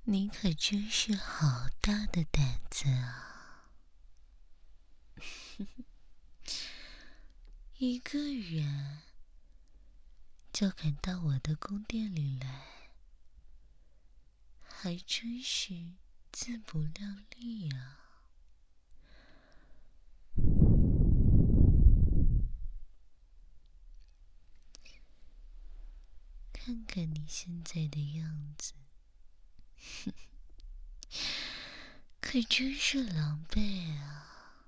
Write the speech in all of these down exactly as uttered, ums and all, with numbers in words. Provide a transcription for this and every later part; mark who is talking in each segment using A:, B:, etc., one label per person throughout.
A: 你可真是好大的胆子啊！一个人就敢到我的宫殿里来，还真是自不量力啊！看看你现在的样子，可真是狼狈啊！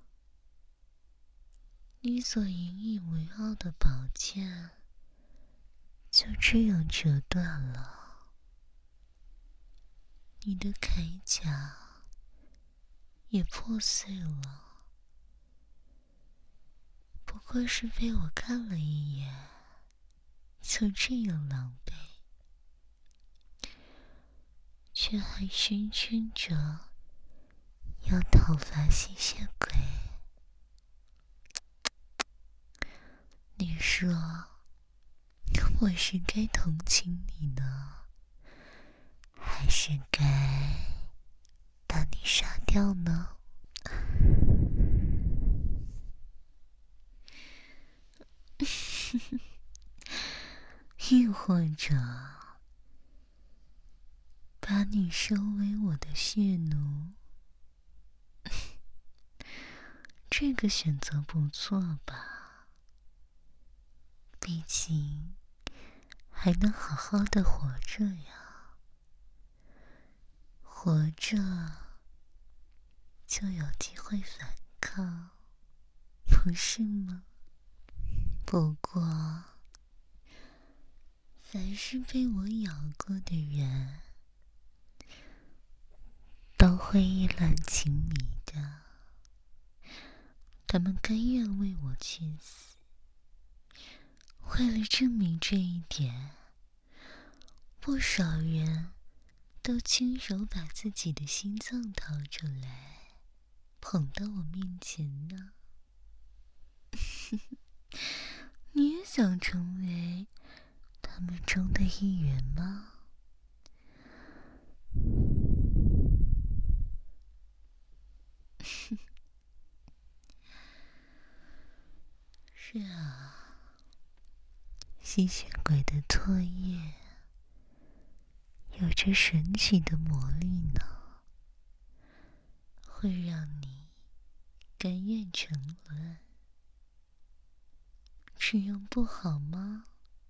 A: 你所引以为傲的宝剑就这样折断了，你的铠甲也破碎了，不过是被我看了一眼，就这样狼狈，却还声称着要讨伐吸血鬼。你说我是该同情你呢，还是该把你杀掉呢？亦或者把你收为我的血奴？这个选择不错吧？毕竟还能好好的活着呀，活着就有机会反抗，不是吗？不过凡是被我咬过的人都会意乱情迷的，他们甘愿为我去死。为了证明这一点，不少人都亲手把自己的心脏掏出来捧到我面前呢。你也想成为他们中的一员吗？是啊，吸血鬼的唾液有着神奇的魔力呢，会让你甘愿沉沦。这样不好吗？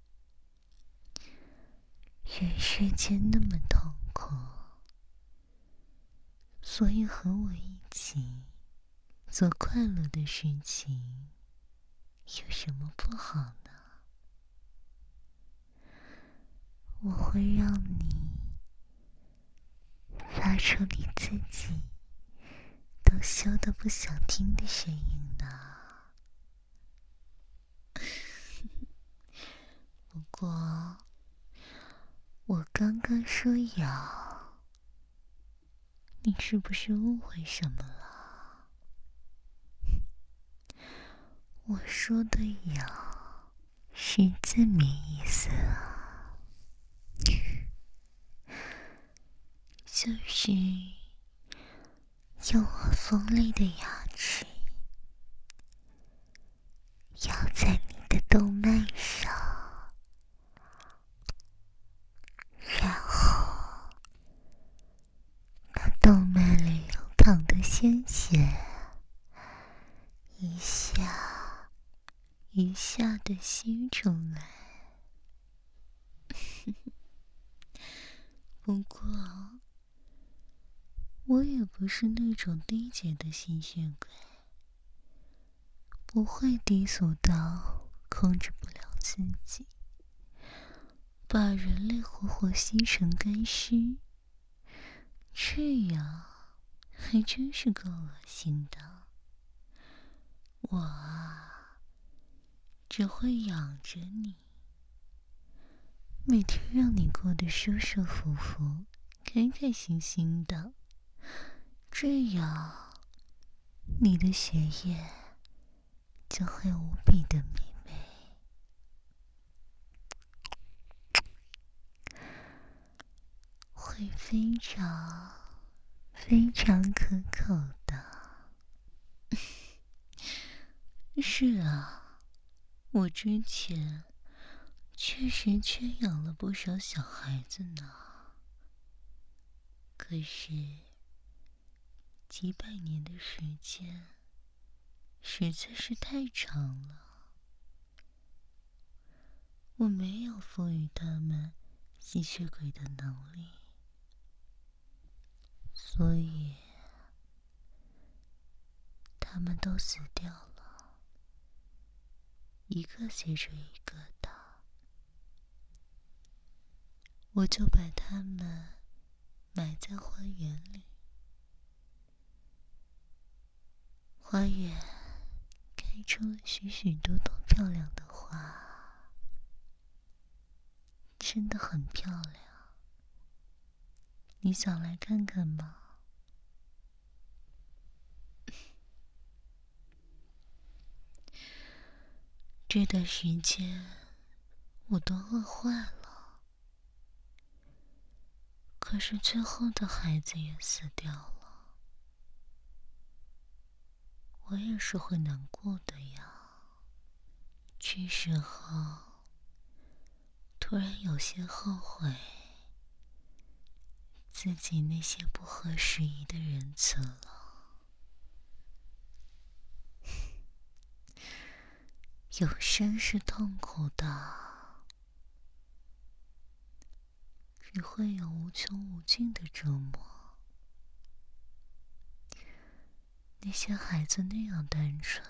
A: 人世间那么痛苦，所以和我一起做快乐的事情有什么不好呢？我会让你发出你自己都羞得不想听的声音呢。不过我刚刚说咬，你是不是误会什么了？我说的咬是字面意思啊，就是用我锋利的牙齿咬在你的动脉上，然后那动脉里流淌的鲜血一下一下的吸出来。不过我也不是那种低级的吸血鬼，不会低俗到控制不了自己，把人类活活吸成干尸，这样还真是够恶心的。我啊，只会养着你，每天让你过得舒舒服服、开开心心的，这样你的血液就会无比的美味。会会非常非常可口的。是啊，我之前确实圈养了不少小孩子呢。可是几百年的时间实在是太长了，我没有赋予他们吸血鬼的能力，所以他们都死掉了，一个接着一个的。我就把他们埋在花园里，花园开出了许许多多漂亮的花，真的很漂亮。你想来看看吗？这段时间我都饿坏了，可是最后的孩子也死掉了，我也是会难过的呀。这时候突然有些后悔自己那些不合时宜的仁慈了。有生是痛苦的，只会有无穷无尽的折磨。那些孩子那样单纯，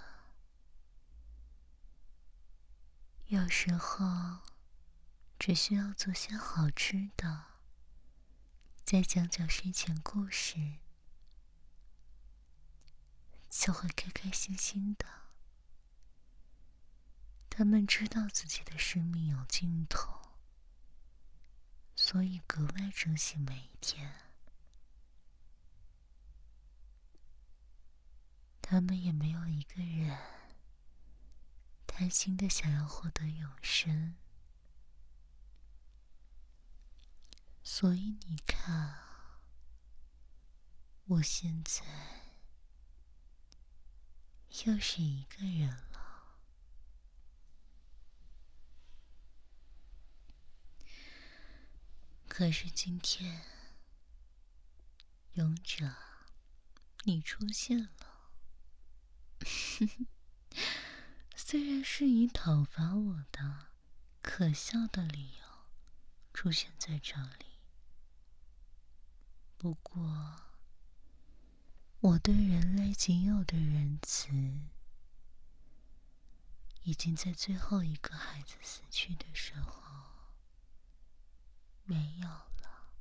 A: 有时候只需要做些好吃的，再讲讲睡前故事，就会开开心心的。他们知道自己的生命有尽头，所以格外珍惜每一天。他们也没有一个人贪心的想要获得永生。所以你看啊，我现在又是一个人了。可是今天，勇者，你出现了。虽然是以讨伐我的可笑的理由出现在这里，不过我对人类仅有的仁慈已经在最后一个孩子死去的时候没有了。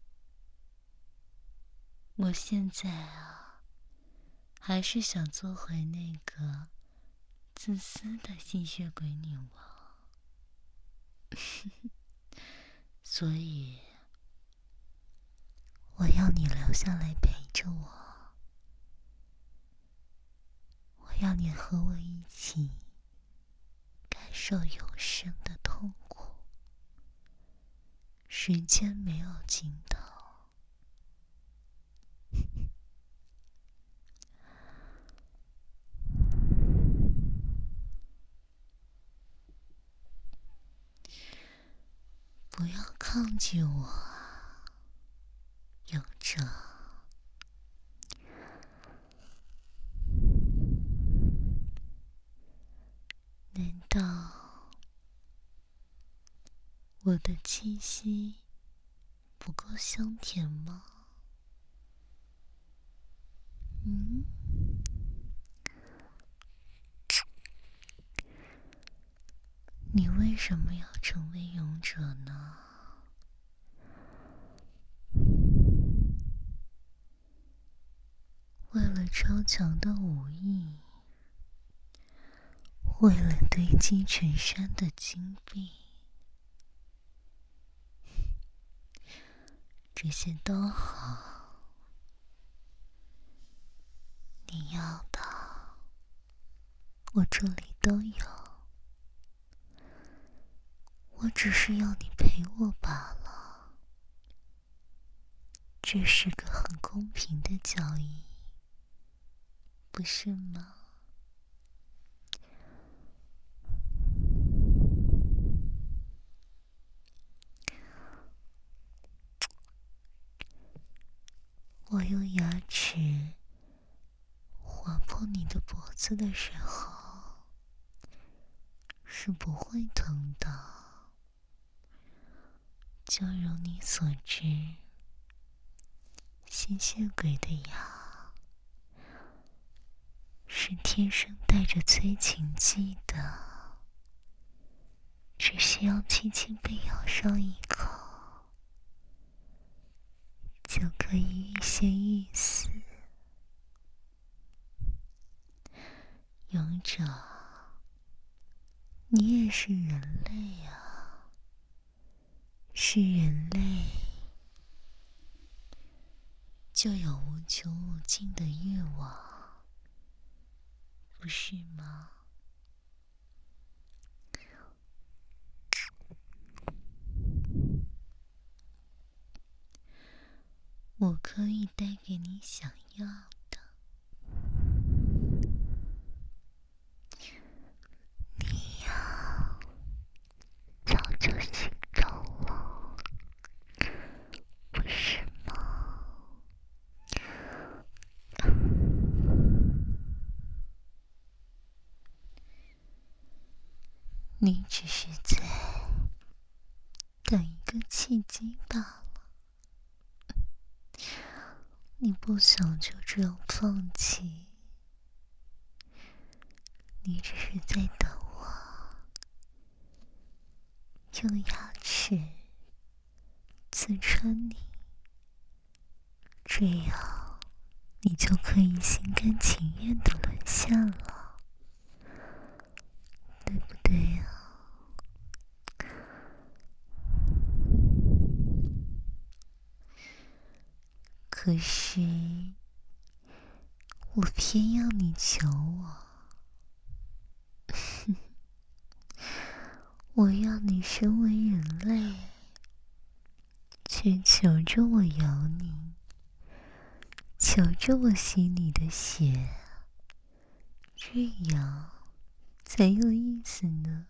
A: 我现在啊，还是想做回那个自私的吸血鬼女王。所以我要你留下来陪着我，我要你和我一起感受永生的痛苦，时间没有尽头。不要抗拒我啊，勇者。难道我的气息不够香甜吗？嗯？你为什么要成为勇者呢？为了超强的武艺，为了堆积成山的金币，这些都好，你要的我这里都有，我只是要你陪我罢了。 这是个很公平的交易，不是吗？我用牙齿划破你的脖子的时候，是不会疼的。就如你所知，吸血鬼的牙是天生带着催情剂的，只需要轻轻被咬上一口，就可以欲仙欲死。勇者，你也是人类啊，是人类就有无穷无尽的欲望，不是吗？我可以带给你想要的。你呀，早就心动了，不是吗？你只是在等一个契机罢了。你不想就这样放弃，你只是在等我用牙齿刺穿你，这样你就可以心甘情愿地沦陷了，对不对呀？可是我偏要你求我，我要你身为人类，却求着我咬你，求着我吸你的血，这样才有意思呢。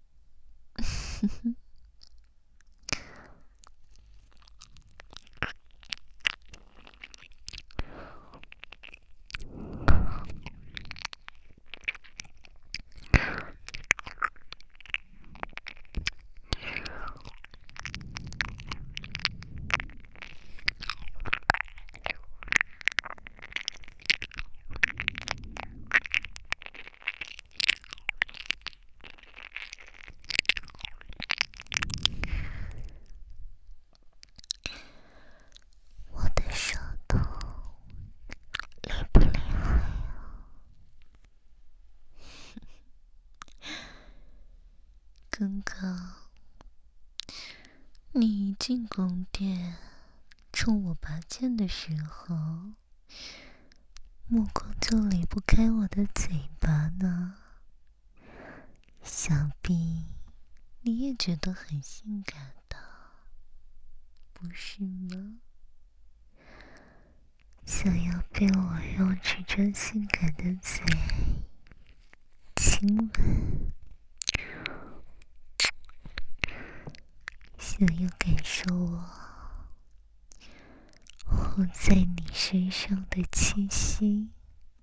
A: 刚刚你一进宫殿冲我拔剑的时候，目光就离不开我的嘴巴呢。想必你也觉得很性感的，不是吗？想要被我用这张性感的嘴亲吻，想要感受我活在你身上的气息，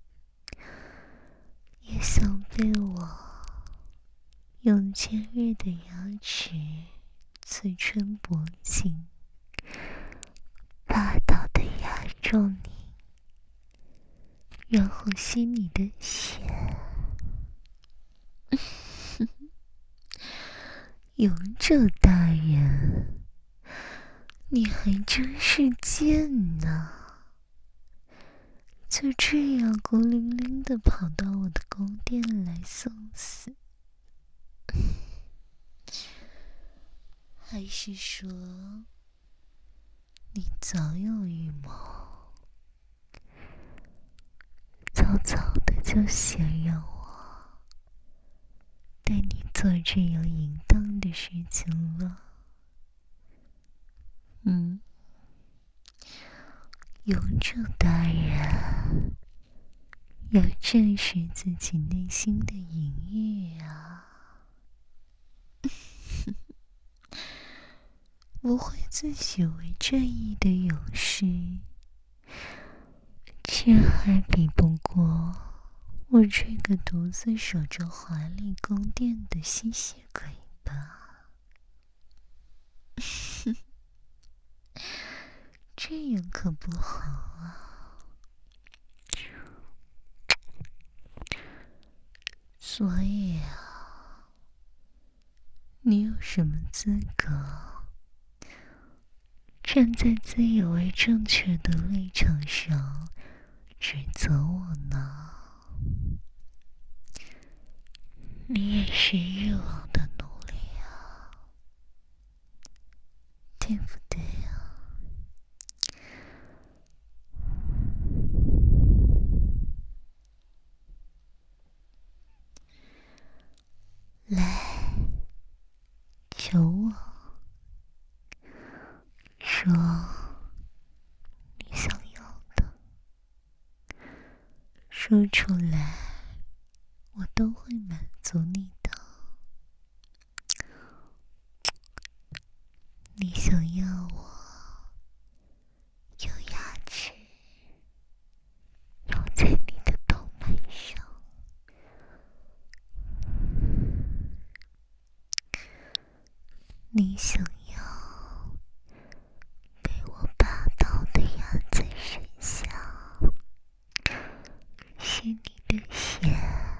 A: 也想被我用尖锐的牙齿刺穿脖颈，霸道的压住你，然后吸你的血。勇者大人，你还真是贱呢！就这样孤零零地跑到我的宫殿来送死，还是说你早有预谋，早早的就想让我带你做这样淫荡的事情了？嗯， 勇者大人要正视自己内心的隐喻啊！不会自诩为正义的勇士，却还比不过我这个独自守着华丽宫殿的吸血鬼吧？这样可不好啊！所以啊，你有什么资格站在自以为正确的立场上指责我呢？你也是欲望的奴隶啊，对不对啊？来，求我，说你想要的，说出来，我都会满足你的。你想要我有牙齿咬在你的动脉上，你想要被我霸道的压在身下，吸你的血，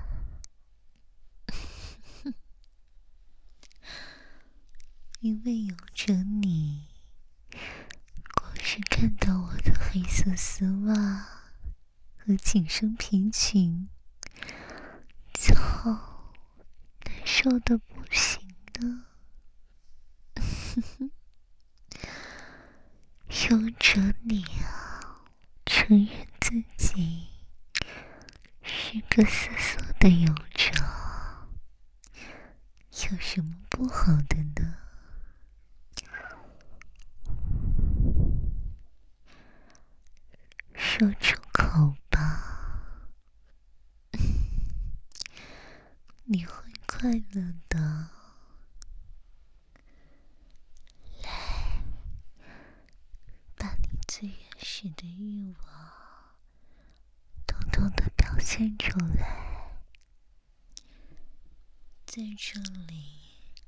A: 因为有着你，光是看到我的黑色丝袜和紧身皮裙，就难受的不行的。有着你啊，承认自己是个思索的勇者，有什么不好的呢？说出口吧，你会快乐的。来，把你最原始的欲望偷偷的表现出来。在这里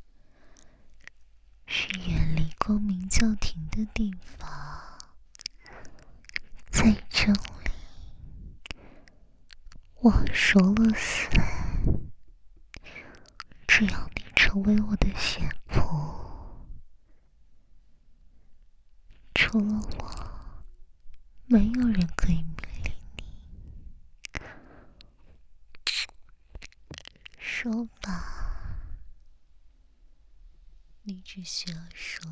A: 是远离光明教廷的地方，在这里我说了算，只要你成为我的血仆，除了我，没有人可以命令你。说吧，你只需要说，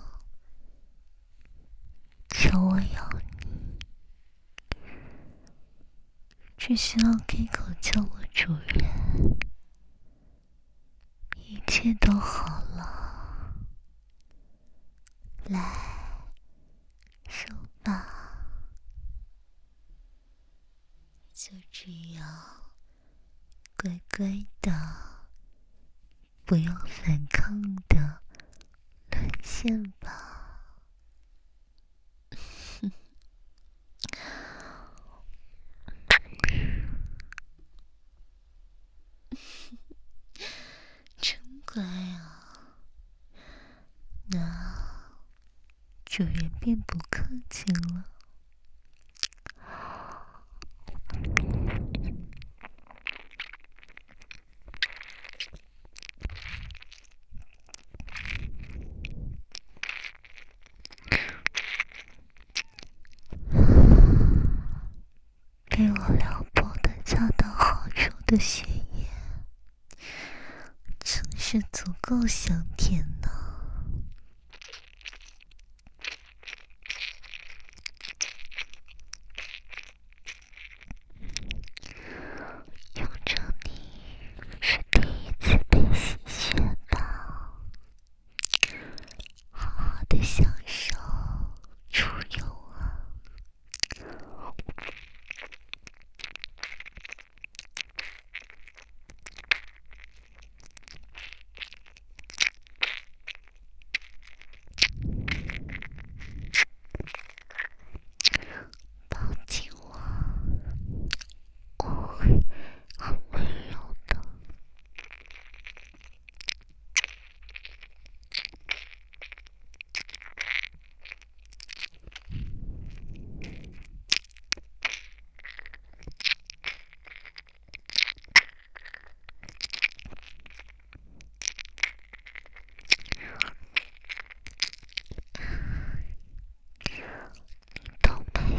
A: 求我咬你，只需要开口叫我主人，一切都好了。来，说吧，就这样乖乖的，不要反抗的沦陷吧。真乖啊，那主人便不客气了。被我撩拨的恰到好处的血液，真是足够香甜呢。有着你是第一次被吸血吧，好好的享受出游啊。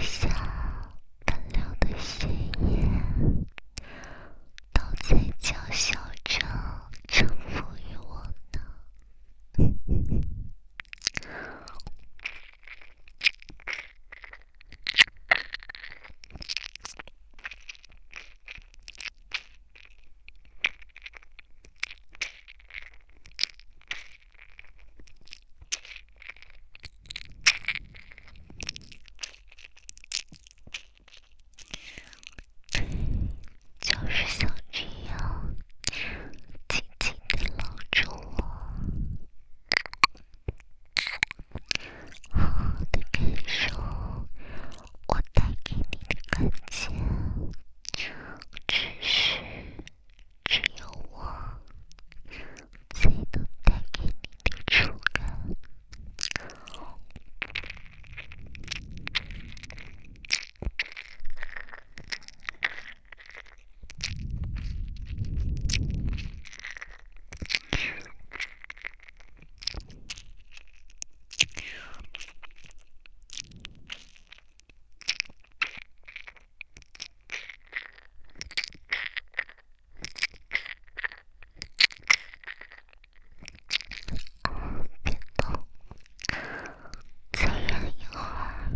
A: 下奔流的血液都在叫嚣着臣服于我呢。就是像这样紧紧地搂住我，好好地感受我带给你的感觉，只是只有我才能带给你的触感。别动，再忍一会儿。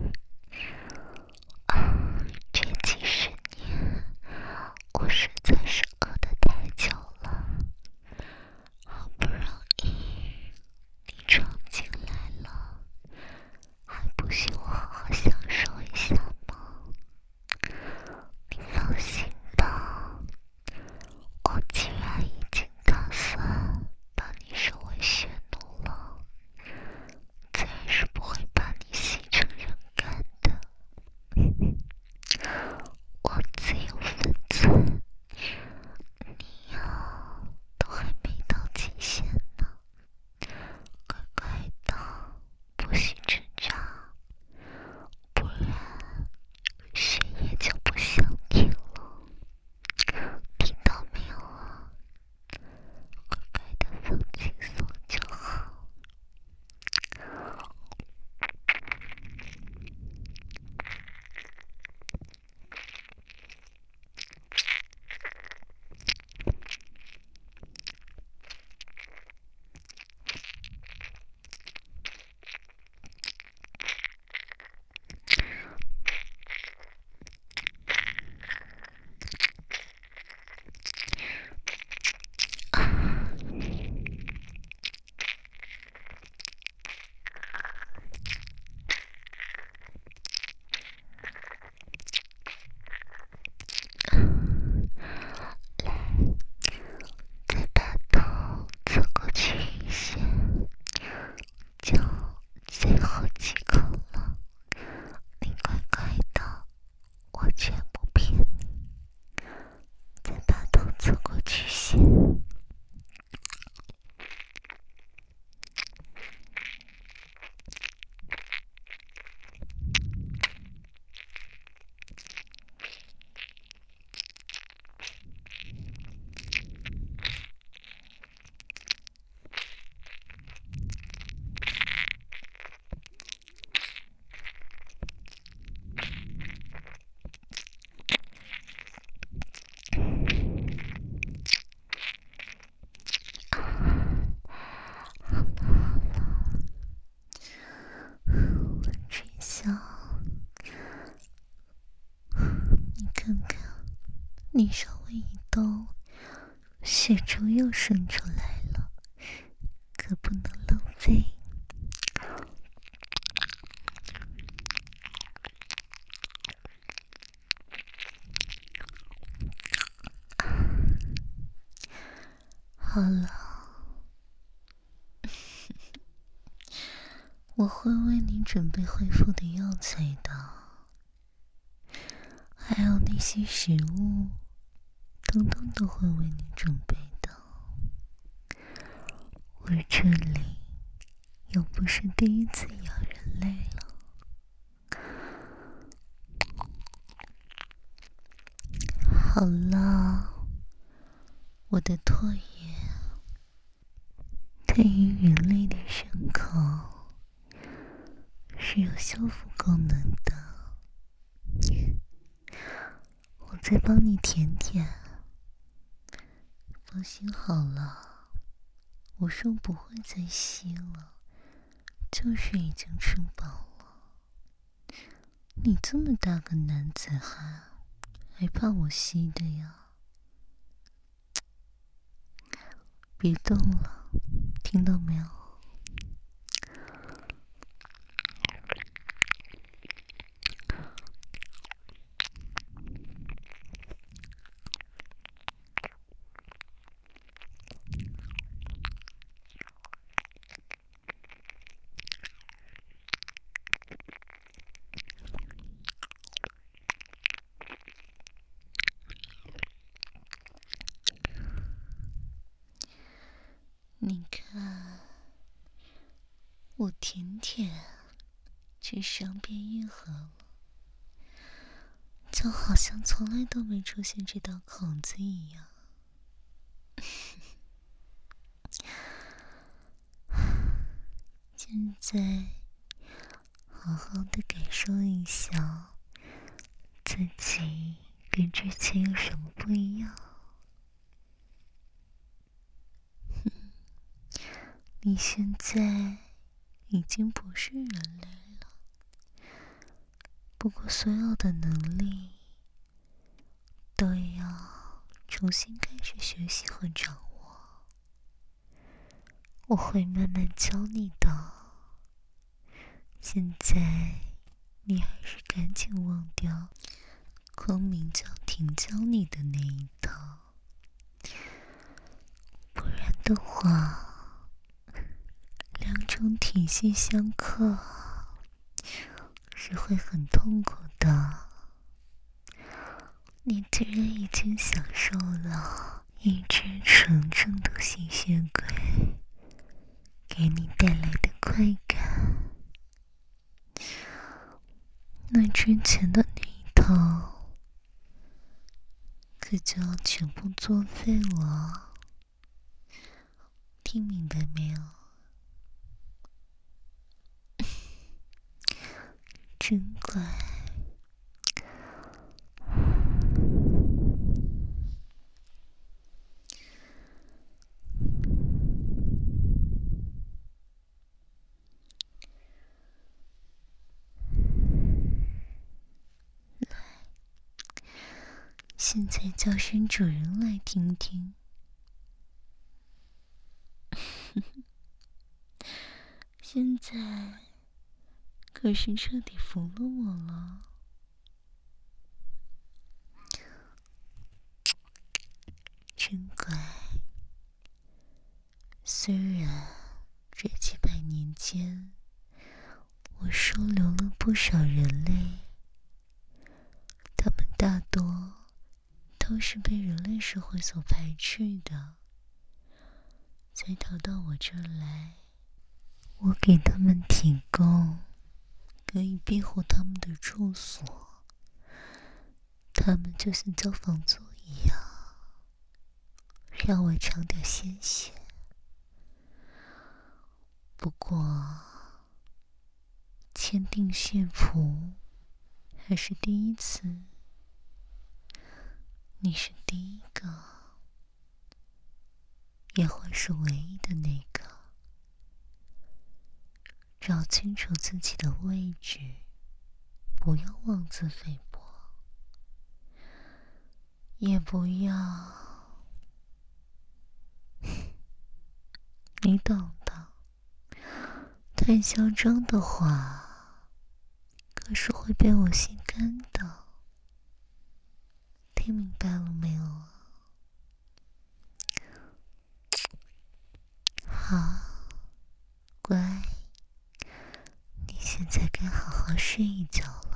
A: 啊，这几十年我实在是饿得太久了，好不容易你闯进来了，还不许我好好享受一下吗？你放心吧，我既然已经打算把你收为血奴了，自然是不会把你洗成人干的。我自有分寸，你呀都还没到极限呢，乖乖的，不许挣扎，不然血液就不想停了，听到没有啊？乖乖的放轻松就好。再把头侧过去一些，就最后几口了。你乖乖的，我绝不骗你。再把头侧过去些。真香！你看看，你稍微一动，血珠又渗出来了，可不能浪费。好了，我会为你准备恢复的药材的，还有那些食物，通通都会为你准备的。我这里又不是第一次咬人类了。好了，我的唾液对于人类的伤口是有修复功能的， 再帮你舔舔。放心好了，我说不会再吸了，就是已经吃饱了。你这么大个男子汉，还怕我吸的呀？别动了，听到没有？你看，我舔舔就伤变愈合了，就好像从来都没出现这道口子一样。现在好好的感受一下自己跟之前有什么不一样。你现在已经不是人类了，不过所有的能力都要重新开始学习和掌握，我会慢慢教你的。现在你还是赶紧忘掉光明教廷教你的那一套，不然的话两种体系相克是会很痛苦的。你既然已经享受了一只纯正的吸血鬼给你带来的快感，那之前的那一套可就要全部作废了，听明白没有？真乖。现在叫声主人来听听。现在可是彻底服了我了。真乖。虽然这几百年间我收留了不少人类，他们大多都是被人类社会所排斥的，才逃到我这儿来。我给他们提供可以庇护他们的住所，他们就像交房租一样，让我尝点鲜血。不过签订血谱还是第一次，你是第一个，也会是唯一的那个。找清楚自己的位置，不要妄自菲薄，也不要你懂的，太嚣张的话可是会被我吸干的。听明白了没有啊？好，乖，你现在该好好睡一觉了。